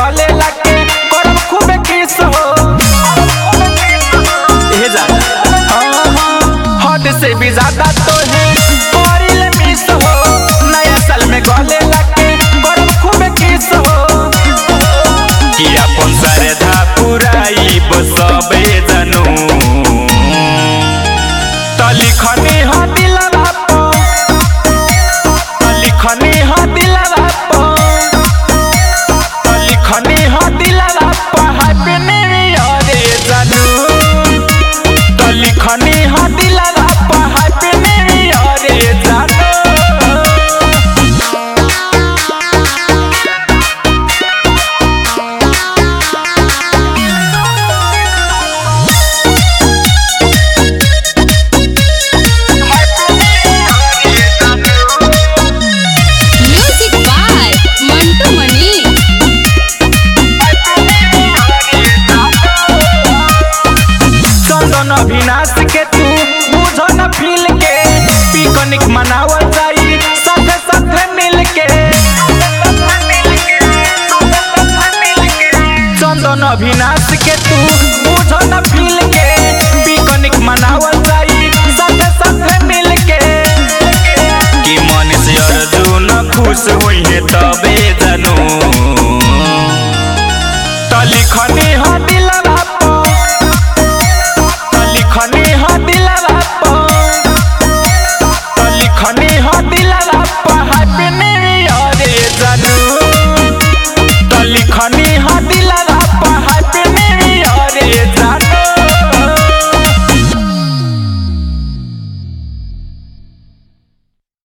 गले लाके करब खूबे किस हो ए जाना हद से भी ज्यादा तो है करिल मिस हो नया साल में गले लाके करब खूबे किस हो कि अपन श्रद्धा पुराई बसबे जानू लिखनी हो दिलवा पो लिखनी हो दिलवा पो लिखनी हो दिलवा पो हैप्पी न्यू ईयर रे जानू तो लिखनी हो दिलवा पो हैप्पी न्यू ईयर रे जानू अविनाश के तू बुझो न फील के पिकनिक मनावल जाई साथे साथे मिल के चंदन अविनाश के तू बुझो न फील के पिकनिक मनावल जाई साथे साथे मिल के कि मन से अर्जुन खुश होई है तबे जानू तो लिखनी हो दिलवा पो लिखनी हो दिलवा पो लिखनी हो दिलवा पो